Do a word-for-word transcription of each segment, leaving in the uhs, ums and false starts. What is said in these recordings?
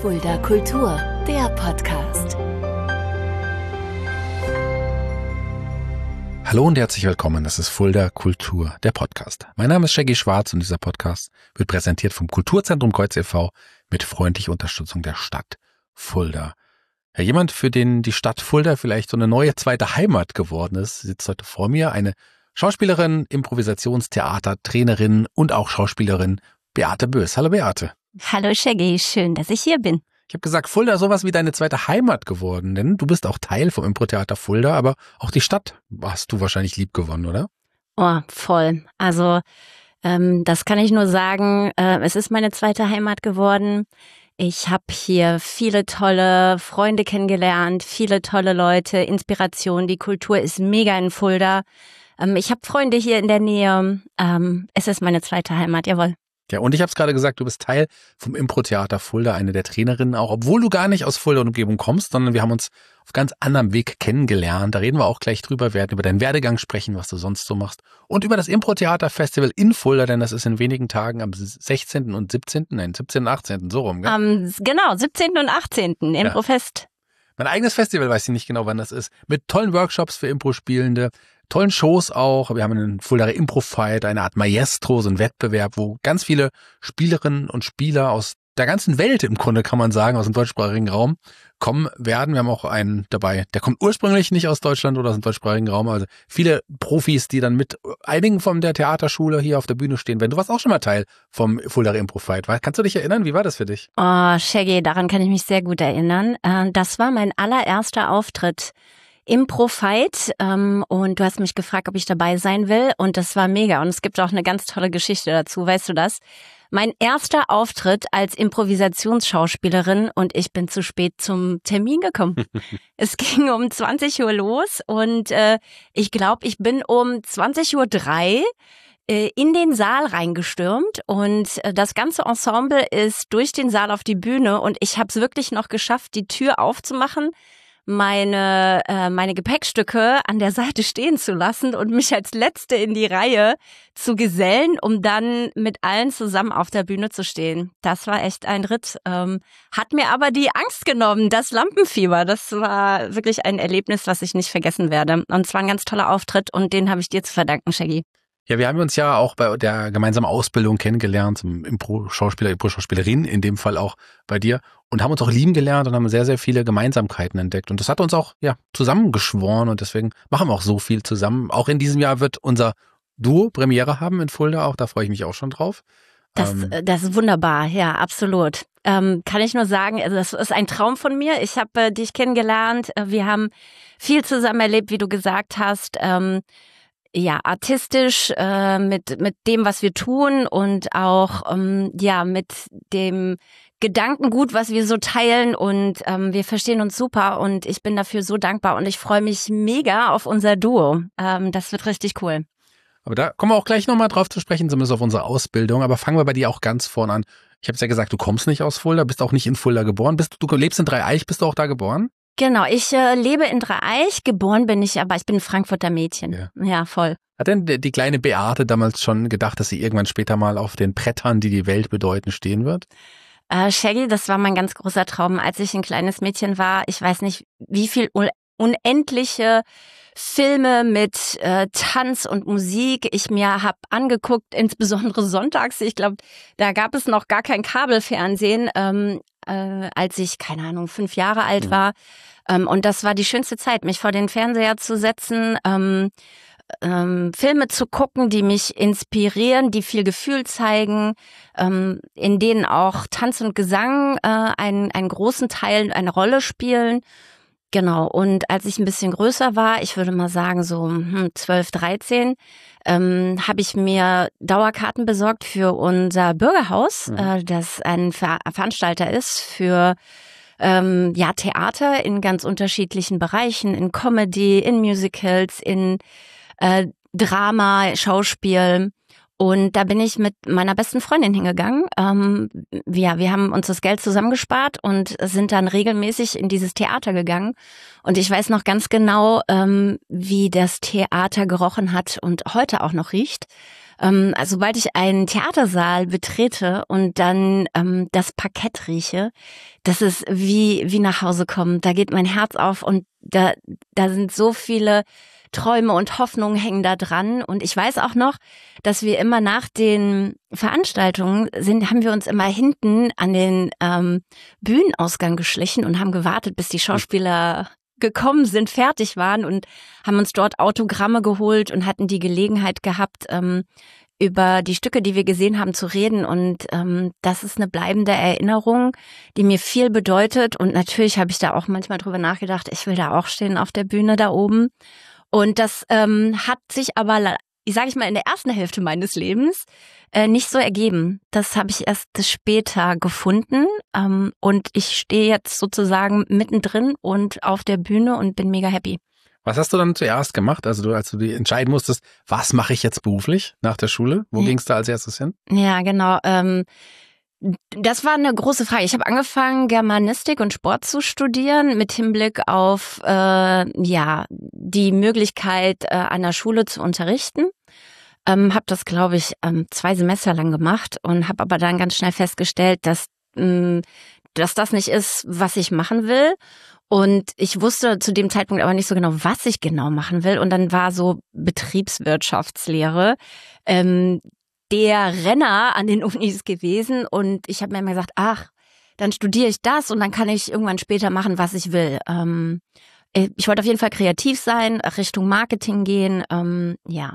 Fulda Kultur, der Podcast. Hallo und herzlich willkommen, das ist Fulda Kultur, der Podcast. Mein Name ist Shaggy Schwarz und dieser Podcast wird präsentiert vom Kulturzentrum Kreuz e V mit freundlicher Unterstützung der Stadt Fulda. Ja, jemand, für den die Stadt Fulda vielleicht so eine neue zweite Heimat geworden ist, sitzt heute vor mir, eine Schauspielerin, Improvisationstheater-Trainerin und auch Schauspielerin Beate Bös. Hallo Beate. Hallo Shaggy, schön, dass ich hier bin. Ich habe gesagt, Fulda ist sowas wie deine zweite Heimat geworden, denn du bist auch Teil vom Impro-Theater Fulda, aber auch die Stadt hast du wahrscheinlich lieb gewonnen, oder? Oh, voll. Also ähm, das kann ich nur sagen, äh, es ist meine zweite Heimat geworden. Ich habe hier viele tolle Freunde kennengelernt, viele tolle Leute, Inspiration, die Kultur ist mega in Fulda. Ähm, ich habe Freunde hier in der Nähe. Ähm, es ist meine zweite Heimat, jawohl. Ja, und ich habe es gerade gesagt, du bist Teil vom Impro-Theater Fulda, eine der Trainerinnen auch, obwohl du gar nicht aus Fulda und Umgebung kommst, sondern wir haben uns auf ganz anderem Weg kennengelernt. Da reden wir auch gleich drüber, wir werden über deinen Werdegang sprechen, was du sonst so machst und über das Impro-Theater-Festival in Fulda, denn das ist in wenigen Tagen am sechzehnten und siebzehnten, nein, siebzehnten und achtzehnten, so rum, gell? Um, genau, siebzehnten und achtzehnten Improfest. Ja. Mein eigenes Festival, weiß ich nicht genau, wann das ist, mit tollen Workshops für Impro-Spielende, tollen Shows auch. Wir haben einen Fulda Impro-Fight, eine Art Maestro, so ein Wettbewerb, wo ganz viele Spielerinnen und Spieler aus der ganzen Welt im Grunde, kann man sagen, aus dem deutschsprachigen Raum kommen werden. Wir haben auch einen dabei, der kommt ursprünglich nicht aus Deutschland oder aus dem deutschsprachigen Raum. Also viele Profis, die dann mit einigen von der Theaterschule hier auf der Bühne stehen. Wenn du warst auch schon mal Teil vom Fulda Impro-Fight. Kannst du dich erinnern? Wie war das für dich? Oh, Shaggy, daran kann ich mich sehr gut erinnern. Das war mein allererster Auftritt. Impro-Fight ähm, und du hast mich gefragt, ob ich dabei sein will und das war mega und es gibt auch eine ganz tolle Geschichte dazu, weißt du das? Mein erster Auftritt als Improvisationsschauspielerin und ich bin zu spät zum Termin gekommen. Es ging um zwanzig Uhr los und äh, ich glaube, ich bin um zwanzig Uhr drei äh, in den Saal reingestürmt und äh, das ganze Ensemble ist durch den Saal auf die Bühne und ich habe es wirklich noch geschafft, die Tür aufzumachen, meine äh, meine Gepäckstücke an der Seite stehen zu lassen und mich als Letzte in die Reihe zu gesellen, um dann mit allen zusammen auf der Bühne zu stehen. Das war echt ein Ritt. Ähm, hat mir aber die Angst genommen, das Lampenfieber. Das war wirklich ein Erlebnis, was ich nicht vergessen werde. Und es war ein ganz toller Auftritt und den habe ich dir zu verdanken, Shaggy. Ja, wir haben uns ja auch bei der gemeinsamen Ausbildung kennengelernt, zum Impro-Schauspieler, Impro-Schauspielerin, in dem Fall auch bei dir, und haben uns auch lieben gelernt und haben sehr, sehr viele Gemeinsamkeiten entdeckt. Und das hat uns auch ja zusammengeschworen und deswegen machen wir auch so viel zusammen. Auch in diesem Jahr wird unser Duo Premiere haben in Fulda, auch da freue ich mich auch schon drauf. Das, ähm, das ist wunderbar, ja, absolut. Ähm, kann ich nur sagen, also das ist ein Traum von mir. Ich habe äh, dich kennengelernt, wir haben viel zusammen erlebt, wie du gesagt hast. Ähm, Ja, artistisch äh, mit mit dem, was wir tun und auch ähm, ja mit dem Gedankengut, was wir so teilen und ähm, wir verstehen uns super und ich bin dafür so dankbar und ich freue mich mega auf unser Duo. Ähm, das wird richtig cool. Aber da kommen wir auch gleich nochmal drauf zu sprechen, zumindest auf unsere Ausbildung. Aber fangen wir bei dir auch ganz vorne an. Ich habe es ja gesagt, du kommst nicht aus Fulda, bist auch nicht in Fulda geboren. Bist du lebst in Dreieich, bist du auch da geboren? Genau, ich äh, lebe in Dreieich, geboren bin ich, aber ich bin ein Frankfurter Mädchen. Ja, ja voll. Hat denn die kleine Beate damals schon gedacht, dass sie irgendwann später mal auf den Brettern, die die Welt bedeuten, stehen wird? Äh, Shaggy, das war mein ganz großer Traum, als ich ein kleines Mädchen war. Ich weiß nicht, wie viel unendliche Filme mit äh, Tanz und Musik ich mir hab angeguckt, insbesondere sonntags. Ich glaube, da gab es noch gar kein Kabelfernsehen, ähm, äh, als ich, keine Ahnung, fünf Jahre alt war. Ähm, und das war die schönste Zeit, mich vor den Fernseher zu setzen, ähm, ähm, Filme zu gucken, die mich inspirieren, die viel Gefühl zeigen, ähm, in denen auch Tanz und Gesang äh, einen, einen großen Teil eine Rolle spielen. Genau, und als ich ein bisschen größer war, ich würde mal sagen so hm, zwölf, dreizehn, ähm, habe ich mir Dauerkarten besorgt für unser Bürgerhaus, mhm. äh, das ein Ver- Veranstalter ist für ähm, ja Theater in ganz unterschiedlichen Bereichen, in Comedy, in Musicals, in äh, Drama, Schauspiel. Und da bin ich mit meiner besten Freundin hingegangen. Ähm, ja, wir haben uns das Geld zusammengespart und sind dann regelmäßig in dieses Theater gegangen. Und ich weiß noch ganz genau, ähm, wie das Theater gerochen hat und heute auch noch riecht. Ähm, also sobald ich einen Theatersaal betrete und dann ähm, das Parkett rieche, das ist wie wie nach Hause kommen. Da geht mein Herz auf und da da sind so viele Träume und Hoffnungen hängen da dran. Und ich weiß auch noch, dass wir immer nach den Veranstaltungen sind, haben wir uns immer hinten an den ähm, Bühnenausgang geschlichen und haben gewartet, bis die Schauspieler gekommen sind, fertig waren und haben uns dort Autogramme geholt und hatten die Gelegenheit gehabt, ähm, über die Stücke, die wir gesehen haben, zu reden. Und ähm, das ist eine bleibende Erinnerung, die mir viel bedeutet. Und natürlich habe ich da auch manchmal drüber nachgedacht, ich will da auch stehen auf der Bühne da oben. Und das ähm, hat sich aber, ich sage ich mal, in der ersten Hälfte meines Lebens äh, nicht so ergeben. Das habe ich erst später gefunden. Ähm, und ich stehe jetzt sozusagen mittendrin und auf der Bühne und bin mega happy. Was hast du dann zuerst gemacht, also du, als du die entscheiden musstest, was mache ich jetzt beruflich nach der Schule? Wo ja. ging es da als erstes hin? Ja, genau. Ähm, Das war eine große Frage. Ich habe angefangen, Germanistik und Sport zu studieren mit Hinblick auf äh, ja die Möglichkeit, äh, an der Schule zu unterrichten. Ähm, habe das, glaube ich, ähm, zwei Semester lang gemacht und habe aber dann ganz schnell festgestellt, dass mh, dass das nicht ist, was ich machen will. Und ich wusste zu dem Zeitpunkt aber nicht so genau, was ich genau machen will. Und dann war so Betriebswirtschaftslehre ähm, der Renner an den Unis gewesen und ich habe mir immer gesagt, ach, dann studiere ich das und dann kann ich irgendwann später machen, was ich will. Ähm, ich wollte auf jeden Fall kreativ sein, Richtung Marketing gehen, ähm, ja.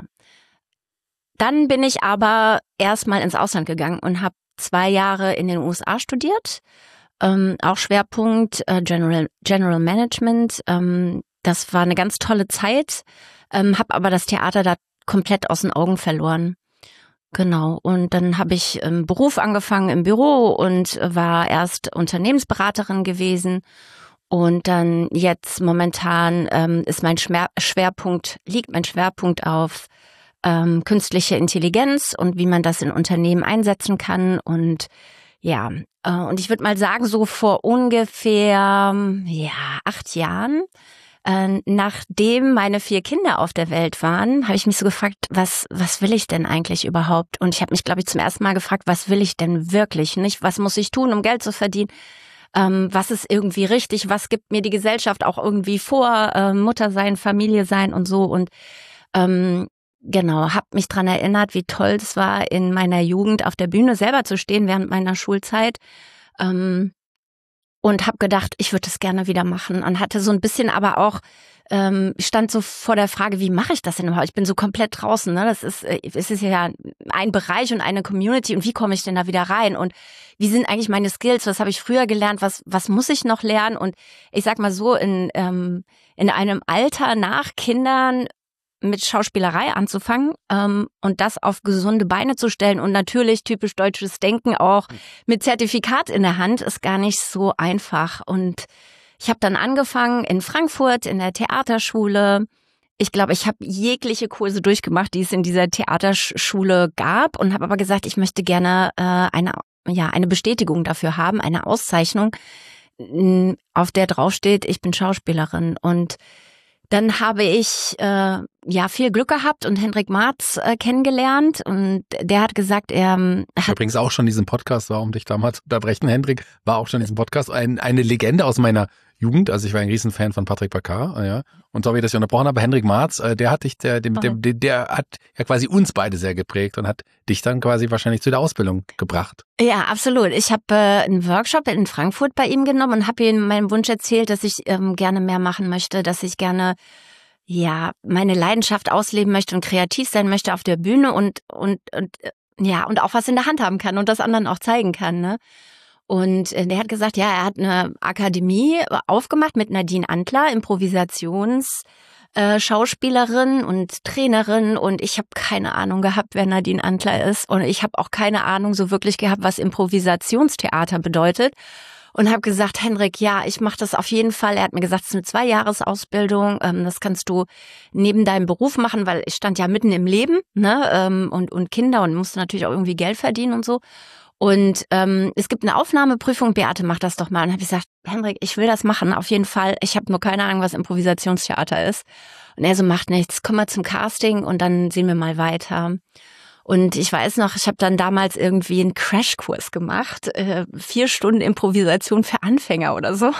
Dann bin ich aber erstmal ins Ausland gegangen und habe zwei Jahre in den U S A studiert, ähm, auch Schwerpunkt äh, General, General Management. Ähm, das war eine ganz tolle Zeit, ähm, habe aber das Theater da komplett aus den Augen verloren. Genau, und dann habe ich im Beruf angefangen im Büro und war erst Unternehmensberaterin gewesen und dann jetzt momentan ähm, ist mein Schmer- Schwerpunkt, liegt mein Schwerpunkt auf ähm, künstliche Intelligenz und wie man das in Unternehmen einsetzen kann und ja, äh, und ich würde mal sagen, so vor ungefähr ja acht Jahren, Äh, nachdem meine vier Kinder auf der Welt waren, habe ich mich so gefragt, was was will ich denn eigentlich überhaupt? Und ich habe mich, glaube ich, zum ersten Mal gefragt, was will ich denn wirklich? Nicht, was muss ich tun, um Geld zu verdienen? Ähm, was ist irgendwie richtig? Was gibt mir die Gesellschaft auch irgendwie vor? Ähm, Mutter sein, Familie sein und so. Und ähm, genau, habe mich dran erinnert, wie toll es war, in meiner Jugend auf der Bühne selber zu stehen während meiner Schulzeit. Ähm, Und habe gedacht, ich würde das gerne wieder machen. Und hatte so ein bisschen aber auch, ähm, stand so vor der Frage, wie mache ich das denn überhaupt? Ich bin so komplett draußen, ne? Das ist, es ist ja ein Bereich und eine Community. Und wie komme ich denn da wieder rein? Und wie sind eigentlich meine Skills? Was habe ich früher gelernt? Was, was muss ich noch lernen? Und ich sag mal so, in, ähm, in einem Alter nach Kindern mit Schauspielerei anzufangen ähm, und das auf gesunde Beine zu stellen und natürlich typisch deutsches Denken auch mit Zertifikat in der Hand ist gar nicht so einfach. Und ich habe dann angefangen in Frankfurt in der Theaterschule. Ich glaube, ich habe jegliche Kurse durchgemacht, die es in dieser Theaterschule gab und habe aber gesagt, ich möchte gerne äh, eine ja eine Bestätigung dafür haben, eine Auszeichnung, auf der draufsteht, ich bin Schauspielerin. Und dann habe ich äh, ja viel Glück gehabt und Hendrik Marz äh, kennengelernt und der hat gesagt, er hat übrigens auch schon diesen Podcast war, um dich damals zu unterbrechen. Hendrik war auch schon in diesem Podcast ein, eine Legende aus meiner Jugend. Also ich war ein Riesenfan von Patrick Baccar, ja. Und sorry, dass ich unterbrochen habe. Hendrik Marz, äh, der hat dich, der, der, der, der hat ja quasi uns beide sehr geprägt und hat dich dann quasi wahrscheinlich zu der Ausbildung gebracht. Ja, absolut. Ich habe äh, einen Workshop in Frankfurt bei ihm genommen und habe ihm meinen Wunsch erzählt, dass ich ähm, gerne mehr machen möchte, dass ich gerne ja meine Leidenschaft ausleben möchte und kreativ sein möchte auf der Bühne und und und ja und auch was in der Hand haben kann und das anderen auch zeigen kann, ne? Und der hat gesagt, ja, er hat eine Akademie aufgemacht mit Nadine Antler, Improvisations äh, Schauspielerin und Trainerin und ich habe keine Ahnung gehabt, wer Nadine Antler ist und ich habe auch keine Ahnung so wirklich gehabt, was Improvisationstheater bedeutet und habe gesagt, Hendrik, ja, ich mache das auf jeden Fall. Er hat mir gesagt, es ist eine Zwei-Jahres-Ausbildung, ähm, das kannst du neben deinem Beruf machen, weil ich stand ja mitten im Leben, ne, ähm, und und Kinder und musste natürlich auch irgendwie Geld verdienen und so. Und ähm, es gibt eine Aufnahmeprüfung, Beate, mach das doch mal. Und habe ich gesagt, Hendrik, ich will das machen, auf jeden Fall. Ich habe nur keine Ahnung, was Improvisationstheater ist. Und er so, macht nichts, komm mal zum Casting und dann sehen wir mal weiter. Und ich weiß noch, ich habe dann damals irgendwie einen Crashkurs gemacht, äh, vier Stunden Improvisation für Anfänger oder so.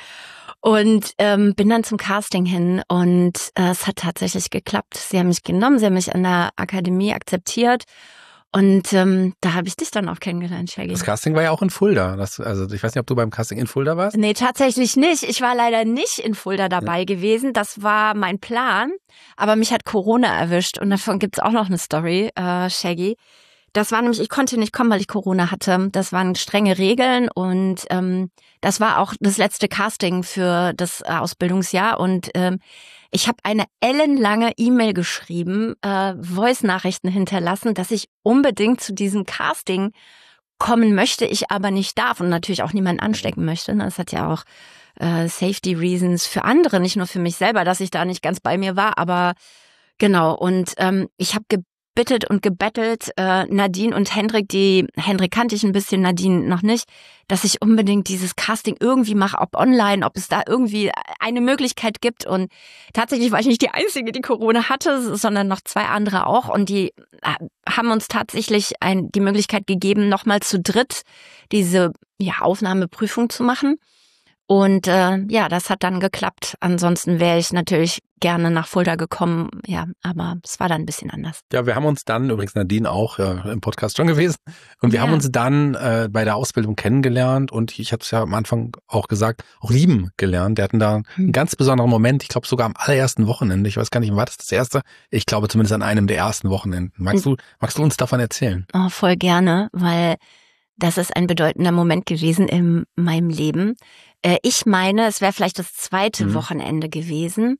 Und ähm, bin dann zum Casting hin und äh, es hat tatsächlich geklappt. Sie haben mich genommen, sie haben mich an der Akademie akzeptiert. Und ähm, da habe ich dich dann auch kennengelernt, Shaggy. Das Casting war ja auch in Fulda. Das, also ich weiß nicht, ob du beim Casting in Fulda warst? Nee, tatsächlich nicht. Ich war leider nicht in Fulda dabei ja. gewesen. Das war mein Plan. Aber mich hat Corona erwischt. Und davon gibt's auch noch eine Story, äh, Shaggy. Das war nämlich, ich konnte nicht kommen, weil ich Corona hatte. Das waren strenge Regeln und ähm, das war auch das letzte Casting für das äh, Ausbildungsjahr. Und ähm, ich habe eine ellenlange E-Mail geschrieben, äh, Voice-Nachrichten hinterlassen, dass ich unbedingt zu diesem Casting kommen möchte, ich aber nicht darf und natürlich auch niemanden anstecken möchte. Das hat ja auch äh, Safety Reasons für andere, nicht nur für mich selber, dass ich da nicht ganz bei mir war. Aber genau, und ähm, ich habe ge bittet und gebettelt, äh, Nadine und Hendrik, die Hendrik kannte ich ein bisschen, Nadine noch nicht, dass ich unbedingt dieses Casting irgendwie mache, ob online, ob es da irgendwie eine Möglichkeit gibt. Und tatsächlich war ich nicht die Einzige, die Corona hatte, sondern noch zwei andere auch. Und die haben uns tatsächlich ein, die Möglichkeit gegeben, nochmal zu dritt diese ja, Aufnahmeprüfung zu machen. Und äh, ja, das hat dann geklappt. Ansonsten wäre ich natürlich gerne nach Fulda gekommen, ja, aber es war dann ein bisschen anders. Ja, wir haben uns dann, übrigens Nadine auch äh, im Podcast schon gewesen, und wir ja. haben uns dann äh, bei der Ausbildung kennengelernt und ich habe es ja am Anfang auch gesagt, auch lieben gelernt. Wir hatten da hm. einen ganz besonderen Moment, ich glaube sogar am allerersten Wochenende, ich weiß gar nicht, war das das erste? Ich glaube zumindest an einem der ersten Wochenenden. Magst hm. du, magst du uns davon erzählen? Oh, voll gerne, weil das ist ein bedeutender Moment gewesen in meinem Leben. Ich meine, es wäre vielleicht das zweite mhm. Wochenende gewesen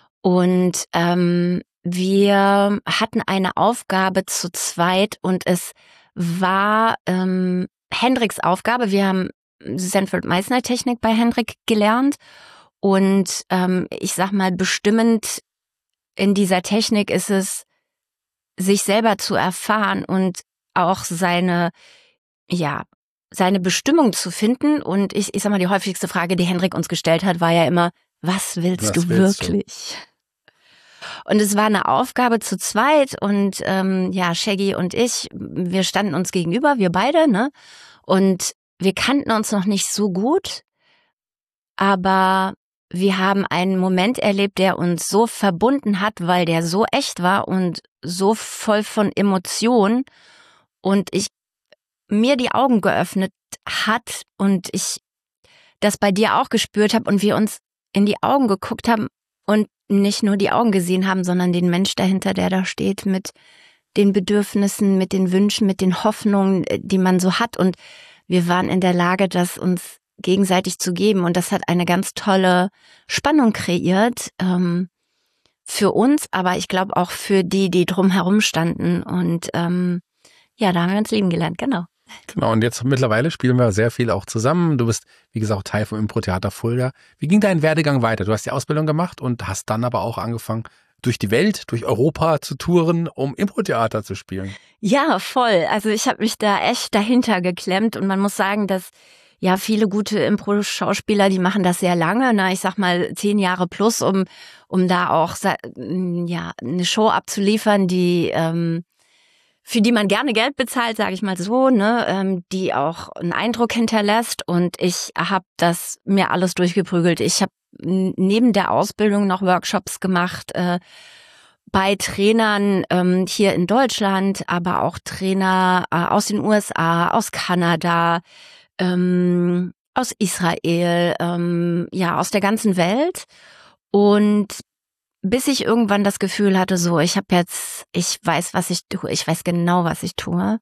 und ähm, wir hatten eine Aufgabe zu zweit und es war ähm, Hendriks Aufgabe. Wir haben Senfeld-Meissner-Technik bei Hendrik gelernt und ähm, ich sag mal, bestimmend in dieser Technik ist es, sich selber zu erfahren und auch seine, ja, seine Bestimmung zu finden. Und ich, ich sag mal, die häufigste Frage, die Hendrik uns gestellt hat, war ja immer, was willst was du willst wirklich? Du? Und es war eine Aufgabe zu zweit und ähm, ja, Shaggy und ich, wir standen uns gegenüber, wir beide, ne? Und wir kannten uns noch nicht so gut, aber wir haben einen Moment erlebt, der uns so verbunden hat, weil der so echt war und so voll von Emotionen und ich mir die Augen geöffnet hat und ich das bei dir auch gespürt habe und wir uns in die Augen geguckt haben und nicht nur die Augen gesehen haben, sondern den Mensch dahinter, der da steht mit den Bedürfnissen, mit den Wünschen, mit den Hoffnungen, die man so hat. Und wir waren in der Lage, das uns gegenseitig zu geben. Und das hat eine ganz tolle Spannung kreiert ähm, für uns, aber ich glaube auch für die, die drumherum standen. Und ähm, ja, da haben wir uns lieben gelernt, genau. Genau, und jetzt mittlerweile spielen wir sehr viel auch zusammen. Du bist, wie gesagt, Teil vom Impro-Theater Fulda. Wie ging dein Werdegang weiter? Du hast die Ausbildung gemacht und hast dann aber auch angefangen, durch die Welt, durch Europa zu touren, um Impro-Theater zu spielen. Ja, voll. Also ich habe mich da echt dahinter geklemmt und man muss sagen, dass ja viele gute Impro-Schauspieler, die machen das sehr lange, ne? Ich sag mal zehn Jahre plus, um um da auch ja eine Show abzuliefern, die ähm, für die man gerne Geld bezahlt, sage ich mal so, ne, ähm, die auch einen Eindruck hinterlässt. Und ich habe das mir alles durchgeprügelt. Ich habe neben der Ausbildung noch Workshops gemacht äh, bei Trainern ähm, hier in Deutschland, aber auch Trainer äh, aus den U S A, aus Kanada, ähm, aus Israel, ähm, ja, aus der ganzen Welt. Und bis ich irgendwann das Gefühl hatte, so, ich habe jetzt, ich weiß, was ich tue, ich weiß genau, was ich tue.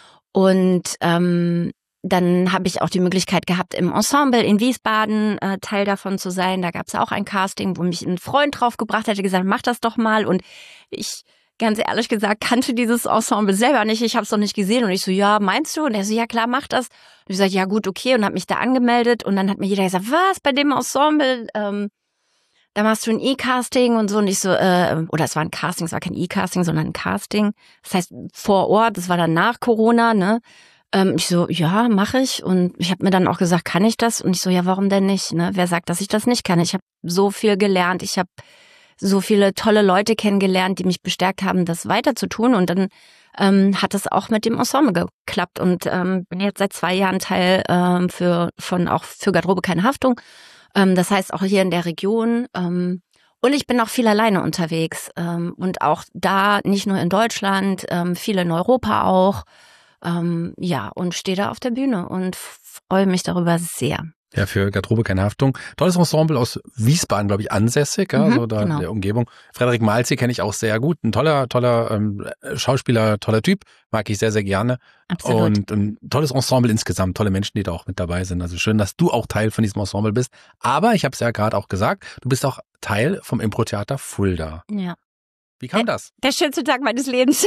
Und ähm, dann habe ich auch die Möglichkeit gehabt, im Ensemble in Wiesbaden äh, Teil davon zu sein. Da gab es auch ein Casting, wo mich ein Freund draufgebracht hatte, gesagt, mach das doch mal. Und ich, ganz ehrlich gesagt, kannte dieses Ensemble selber nicht. Ich habe es noch nicht gesehen. Und ich so, ja, meinst du? Und er so, ja klar, mach das. Und ich so, ja gut, okay. Und habe mich da angemeldet. Und dann hat mir jeder gesagt, was, bei dem Ensemble? Ähm, Da machst du ein E-Casting und so und ich so, äh, oder es war ein Casting, es war kein E-Casting, sondern ein Casting. Das heißt vor Ort, das war dann nach Corona, ne? Ähm, ich so, ja, mache ich. Und ich habe mir dann auch gesagt, kann ich das? Und ich so, ja, warum denn nicht? Ne? Wer sagt, dass ich das nicht kann? Ich habe so viel gelernt, ich habe so viele tolle Leute kennengelernt, die mich bestärkt haben, das weiter zu tun. Und dann ähm, hat es auch mit dem Ensemble geklappt und ähm, bin jetzt seit zwei Jahren Teil ähm, für von auch für Garderobe keine Haftung. Ähm, das heißt auch hier in der Region. Ähm, und ich bin auch viel alleine unterwegs ähm, und auch da nicht nur in Deutschland, ähm, viel in Europa auch. Ähm, ja, und stehe da auf der Bühne und freue mich darüber sehr. Ja, für Garderobe keine Haftung. Tolles Ensemble aus Wiesbaden, glaube ich, ansässig, ja, Mhm, so da genau. in der Umgebung. Frederik Malzi kenne ich auch sehr gut. Ein toller, toller ähm, Schauspieler, toller Typ. Mag ich sehr, sehr gerne. Absolut. Und ein tolles Ensemble insgesamt. Tolle Menschen, die da auch mit dabei sind. Also schön, dass du auch Teil von diesem Ensemble bist. Aber ich habe es ja gerade auch gesagt, du bist auch Teil vom Impro-Theater Fulda. Ja. Wie kam das? Der schönste Tag meines Lebens.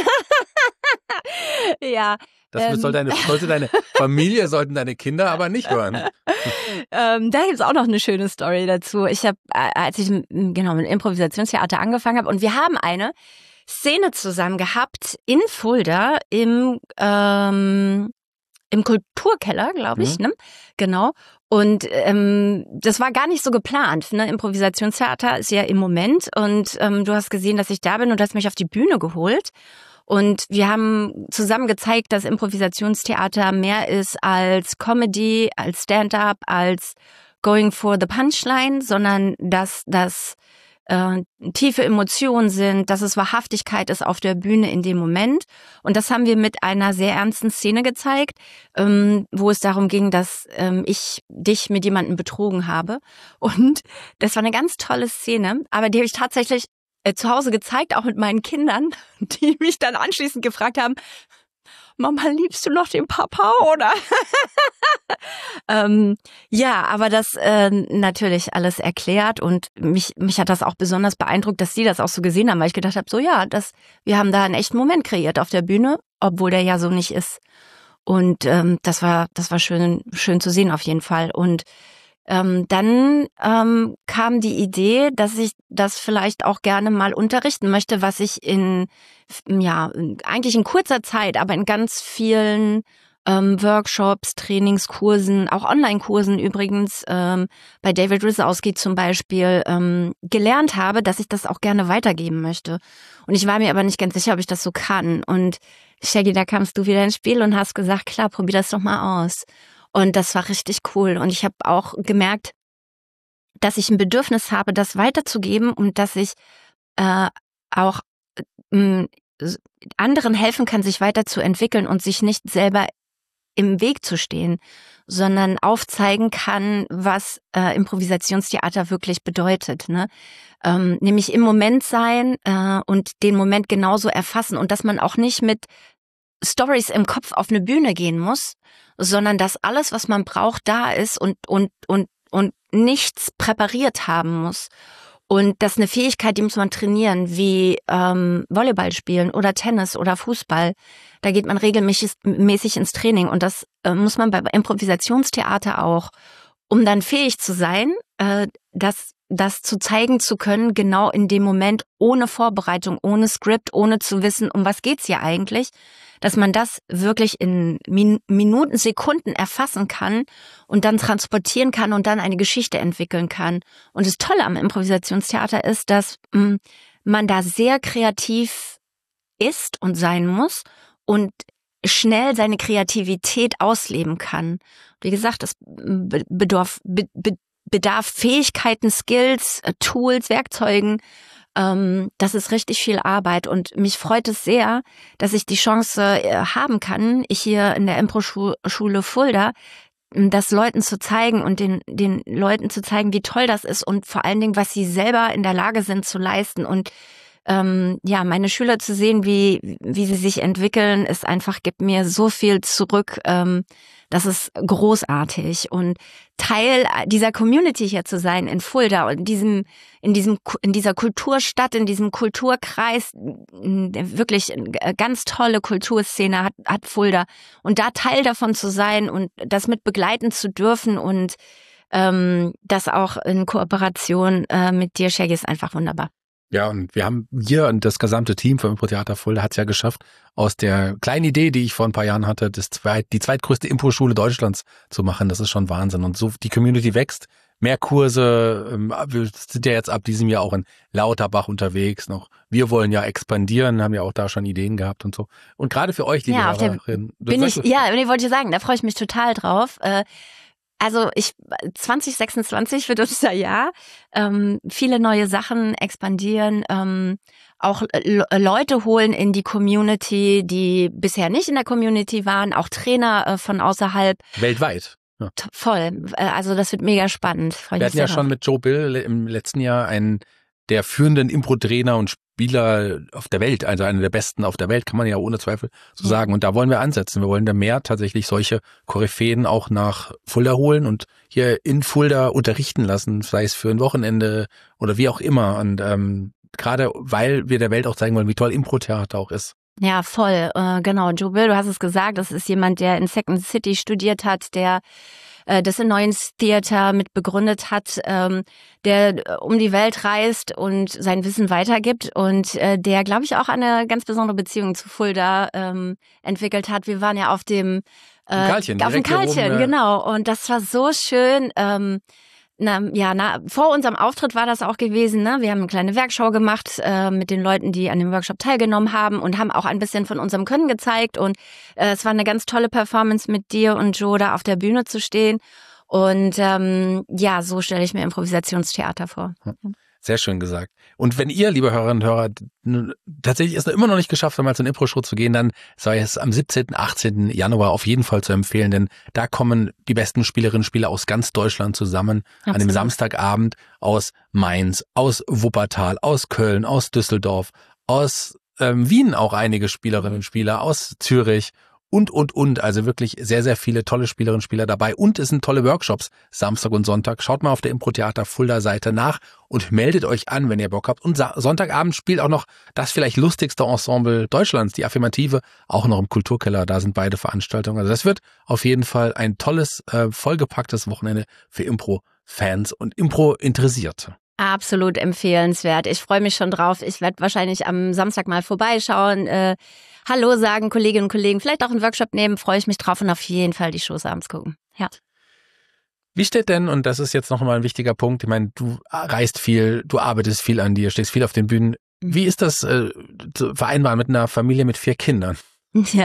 Ja. Das ähm, soll deine, sollte deine Familie, sollten deine Kinder aber nicht hören. ähm, da gibt's auch noch eine schöne Story dazu. Ich habe, als ich genau mit Improvisationstheater angefangen habe, und wir haben eine Szene zusammen gehabt in Fulda im ähm, im Kulturkeller, glaube ich, mhm. ne? Genau. Und ähm, das war gar nicht so geplant. Ne? Improvisationstheater ist ja im Moment und ähm, du hast gesehen, dass ich da bin und du hast mich auf die Bühne geholt. Und wir haben zusammen gezeigt, dass Improvisationstheater mehr ist als Comedy, als Stand-up, als Going for the Punchline, sondern dass das äh, tiefe Emotionen sind, dass es Wahrhaftigkeit ist auf der Bühne in dem Moment. Und das haben wir mit einer sehr ernsten Szene gezeigt, ähm, wo es darum ging, dass ähm, ich dich mit jemandem betrogen habe. Und das war eine ganz tolle Szene, aber die habe ich tatsächlich zu Hause gezeigt, auch mit meinen Kindern, die mich dann anschließend gefragt haben, Mama, liebst du noch den Papa, oder? ähm, ja, aber das äh, natürlich alles erklärt und mich mich hat das auch besonders beeindruckt, dass sie das auch so gesehen haben, weil ich gedacht habe, so ja, das, wir haben da einen echten Moment kreiert auf der Bühne, obwohl der ja so nicht ist. Und ähm, das war das war schön schön zu sehen auf jeden Fall. Und Ähm, dann ähm, kam die Idee, dass ich das vielleicht auch gerne mal unterrichten möchte, was ich in, ja, eigentlich in kurzer Zeit, aber in ganz vielen ähm, Workshops, Trainingskursen, auch Online-Kursen übrigens, ähm, bei David Rysowski zum Beispiel, ähm, gelernt habe, dass ich das auch gerne weitergeben möchte. Und ich war mir aber nicht ganz sicher, ob ich das so kann. Und Shaggy, da kamst du wieder ins Spiel und hast gesagt, klar, probier das doch mal aus. Und das war richtig cool. Und ich habe auch gemerkt, dass ich ein Bedürfnis habe, das weiterzugeben und dass ich äh, auch äh, anderen helfen kann, sich weiterzuentwickeln und sich nicht selber im Weg zu stehen, sondern aufzeigen kann, was äh, Improvisationstheater wirklich bedeutet. Ne? Ähm, nämlich im Moment sein äh, und den Moment genauso erfassen und dass man auch nicht mit Stories im Kopf auf eine Bühne gehen muss, sondern dass alles, was man braucht, da ist und und und und nichts präpariert haben muss. Und das ist eine Fähigkeit, die muss man trainieren, wie ähm, Volleyball spielen oder Tennis oder Fußball. Da geht man regelmäßig mäßig ins Training und das äh, muss man bei Improvisationstheater auch, um dann fähig zu sein, äh, das das zu zeigen zu können, genau in dem Moment, ohne Vorbereitung, ohne Skript, ohne zu wissen, um was geht's hier eigentlich, dass man das wirklich in Min- Minuten, Sekunden erfassen kann und dann transportieren kann und dann eine Geschichte entwickeln kann. Und das Tolle am Improvisationstheater ist, dass mh, man da sehr kreativ ist und sein muss und schnell seine Kreativität ausleben kann. Wie gesagt, es bedarf, be, be, bedarf Fähigkeiten, Skills, Tools, Werkzeugen. Ähm, das ist richtig viel Arbeit und mich freut es sehr, dass ich die Chance äh, haben kann, ich hier in der Impro-Schule Fulda, das Leuten zu zeigen und den, den Leuten zu zeigen, wie toll das ist und vor allen Dingen, was sie selber in der Lage sind zu leisten. Und ähm, ja, meine Schüler zu sehen, wie wie sie sich entwickeln, ist einfach, gibt mir so viel zurück. Ähm, das ist großartig und Teil dieser Community hier zu sein in Fulda und in diesem in diesem in dieser Kulturstadt, in diesem Kulturkreis, wirklich eine ganz tolle Kulturszene hat hat Fulda und da Teil davon zu sein und das mit begleiten zu dürfen und ähm, das auch in Kooperation äh, mit dir, Shaggy, ist einfach wunderbar. Ja, und wir haben hier und das gesamte Team vom Impro-Theater Fulda hat es ja geschafft, aus der kleinen Idee, die ich vor ein paar Jahren hatte, das zweit, die zweitgrößte Impro-Schule Deutschlands zu machen. Das ist schon Wahnsinn. Und so die Community wächst. mehr Kurse. Wir sind ja jetzt ab diesem Jahr auch in Lauterbach unterwegs noch. Wir wollen ja expandieren, haben ja auch da schon Ideen gehabt und so. Und gerade für euch, liebe ja, Hörerinnen. Bin ich, ja, nee, wollte ich sagen, da freue ich mich total drauf. Also ich zwanzig sechsundzwanzig wird unser Jahr. Ähm, viele neue Sachen expandieren, ähm, auch Le- Leute holen in die Community, die bisher nicht in der Community waren, auch Trainer äh, von außerhalb. Weltweit. Ja. Voll. Also das wird mega spannend. Freu Wir hatten ja schon mit Joe Bill im letzten Jahr einen der führenden Impro-Trainer und Spieler auf der Welt, also einer der besten auf der Welt, kann man ja ohne Zweifel so ja. sagen. Und da wollen wir ansetzen. Wir wollen da mehr tatsächlich solche Koryphäen auch nach Fulda holen und hier in Fulda unterrichten lassen, sei es für ein Wochenende oder wie auch immer. Und ähm, gerade weil wir der Welt auch zeigen wollen, wie toll Impro-Theater auch ist. Ja, voll. Äh, genau. Joe Bill, du hast es gesagt, das ist jemand, der in Second City studiert hat, der äh, das Annoyance Theater mit begründet hat, ähm, der äh, um die Welt reist und sein Wissen weitergibt und äh, der, glaube ich, auch eine ganz besondere Beziehung zu Fulda ähm, entwickelt hat. Wir waren ja auf dem äh, Karlchen, auf dem Karlchen, rum, genau. Und das war so schön. Ähm, Na, ja, na, vor unserem Auftritt war das auch gewesen. Ne? Wir haben eine kleine Werkshow gemacht äh, mit den Leuten, die an dem Workshop teilgenommen haben und haben auch ein bisschen von unserem Können gezeigt. Und äh, es war eine ganz tolle Performance mit dir und Joe da auf der Bühne zu stehen. Und ähm, ja, so stelle ich mir Improvisationstheater vor. Ja. Sehr schön gesagt. Und wenn ihr, liebe Hörerinnen und Hörer, tatsächlich es noch immer noch nicht geschafft habt, mal zu einer Impro-Show zu gehen, dann sei es am siebzehnten, achtzehnten Januar auf jeden Fall zu empfehlen, denn da kommen die besten Spielerinnen und Spieler aus ganz Deutschland zusammen. Absolut. An dem Samstagabend aus Mainz, aus Wuppertal, aus Köln, aus Düsseldorf, aus ähm, Wien auch einige Spielerinnen und Spieler, aus Zürich. Und, und, und. Also wirklich sehr, sehr viele tolle Spielerinnen und Spieler dabei. Und es sind tolle Workshops Samstag und Sonntag. Schaut mal auf der Impro-Theater Fulda Seite nach und meldet euch an, wenn ihr Bock habt. Und Sonntagabend spielt auch noch das vielleicht lustigste Ensemble Deutschlands, die Affirmative, auch noch im Kulturkeller. Da sind beide Veranstaltungen. Also das wird auf jeden Fall ein tolles, äh, vollgepacktes Wochenende für Impro-Fans und Impro-Interessierte. Absolut empfehlenswert. Ich freue mich schon drauf. Ich werde wahrscheinlich am Samstag mal vorbeischauen, äh, Hallo sagen, Kolleginnen und Kollegen, vielleicht auch einen Workshop nehmen, freue ich mich drauf und auf jeden Fall die Shows abends gucken. Ja. Wie steht denn, und das ist jetzt noch mal ein wichtiger Punkt, ich meine, du reist viel, du arbeitest viel an dir, stehst viel auf den Bühnen. Wie ist das äh, zu vereinbaren mit einer Familie mit vier Kindern? Ja,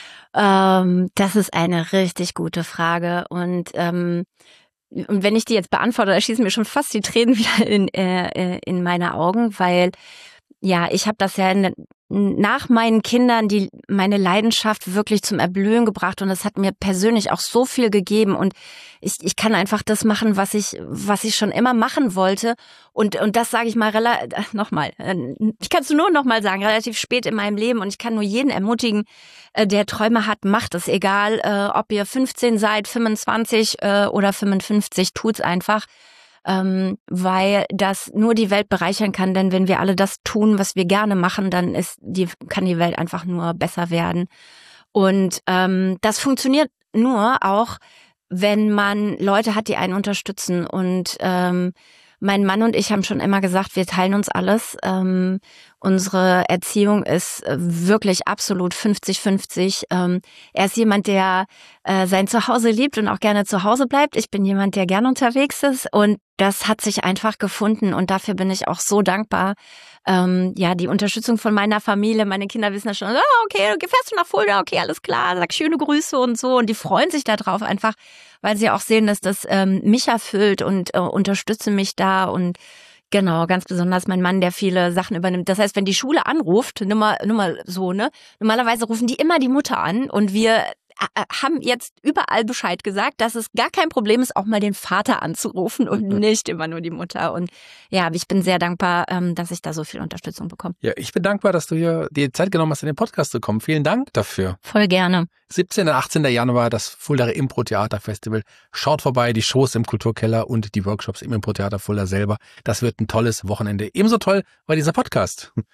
ähm, das ist eine richtig gute Frage und ähm, Und wenn ich die jetzt beantworte, da schießen mir schon fast die Tränen wieder in, äh, in meine Augen, weil ja, ich habe das ja in, nach meinen Kindern die meine Leidenschaft wirklich zum Erblühen gebracht und das hat mir persönlich auch so viel gegeben und ich, ich kann einfach das machen, was ich was ich schon immer machen wollte und und das sage ich mal relativ nochmal. Ich kann es nur noch mal sagen, relativ spät in meinem Leben und ich kann nur jeden ermutigen, der Träume hat, macht es, egal ob ihr fünfzehn seid, fünfundzwanzig oder fünfundfünfzig, tut's einfach. Ähm, weil das nur die Welt bereichern kann, denn wenn wir alle das tun, was wir gerne machen, dann ist die, kann die Welt einfach nur besser werden. Und ähm, das funktioniert nur auch, wenn man Leute hat, die einen unterstützen. Und ähm, mein Mann und ich haben schon immer gesagt, wir teilen uns alles. Ähm, unsere Erziehung ist wirklich absolut fünfzig fünfzig. Ähm, er ist jemand, der äh, sein Zuhause liebt und auch gerne zu Hause bleibt. Ich bin jemand, der gerne unterwegs ist und das hat sich einfach gefunden und dafür bin ich auch so dankbar. Ähm, ja, die Unterstützung von meiner Familie, meine Kinder wissen ja schon, oh, okay, fährst du nach Fulda, okay, alles klar, sag schöne Grüße und so und die freuen sich da drauf einfach, weil sie auch sehen, dass das ähm, mich erfüllt und äh, unterstützen mich da und genau, ganz besonders mein Mann, der viele Sachen übernimmt. Das heißt, wenn die Schule anruft, nur mal, nur mal so, ne, normalerweise rufen die immer die Mutter an und wir haben jetzt überall Bescheid gesagt, dass es gar kein Problem ist, auch mal den Vater anzurufen und nicht immer nur die Mutter. Und ja, ich bin sehr dankbar, dass ich da so viel Unterstützung bekomme. Ja, ich bin dankbar, dass du hier die Zeit genommen hast, in den Podcast zu kommen. Vielen Dank dafür. Voll gerne. siebzehnten und achtzehnten Januar, das Fuldaer Impro-Theater-Festival. Schaut vorbei, die Shows im Kulturkeller und die Workshops im Impro-Theater Fulda selber. Das wird ein tolles Wochenende. Ebenso toll war dieser Podcast.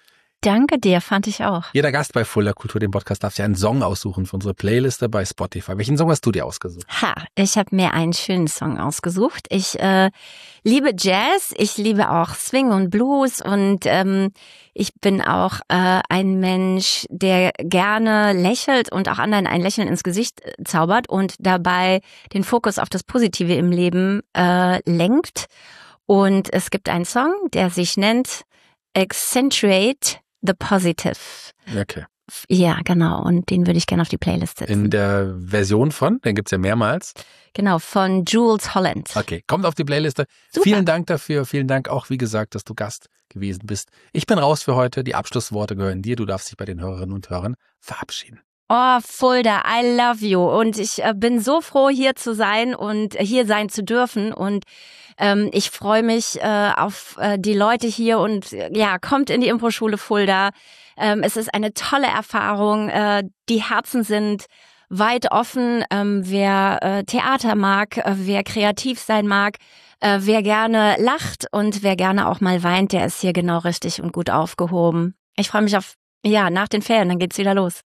danke dir, fand ich auch. Jeder Gast bei Fulda Kultur, dem Podcast, darf sich einen Song aussuchen für unsere Playliste bei Spotify. Welchen Song hast du dir ausgesucht? Ha, ich habe mir einen schönen Song ausgesucht. Ich äh, liebe Jazz, ich liebe auch Swing und Blues und ähm, ich bin auch äh, ein Mensch, der gerne lächelt und auch anderen ein Lächeln ins Gesicht zaubert und dabei den Fokus auf das Positive im Leben äh, lenkt. Und es gibt einen Song, der sich nennt Accentuate the Positive. Okay. Ja, genau. Und den würde ich gerne auf die Playlist setzen. In der Version von, den gibt's ja mehrmals. Genau, von Jools Holland. Okay, kommt auf die Playliste. Super. Vielen Dank dafür. Vielen Dank auch, wie gesagt, dass du Gast gewesen bist. Ich bin raus für heute. Die Abschlussworte gehören dir. Du darfst dich bei den Hörerinnen und Hörern verabschieden. Oh, Fulda, I love you. Und ich äh, bin so froh, hier zu sein und äh, hier sein zu dürfen. Und ähm, ich freue mich äh, auf äh, die Leute hier und äh, ja, kommt in die Impro-Schule Fulda. Ähm, es ist eine tolle Erfahrung. Äh, die Herzen sind weit offen. Ähm, wer äh, Theater mag, äh, wer kreativ sein mag, äh, wer gerne lacht und wer gerne auch mal weint, der ist hier genau richtig und gut aufgehoben. Ich freue mich auf, ja, nach den Ferien, dann geht's wieder los.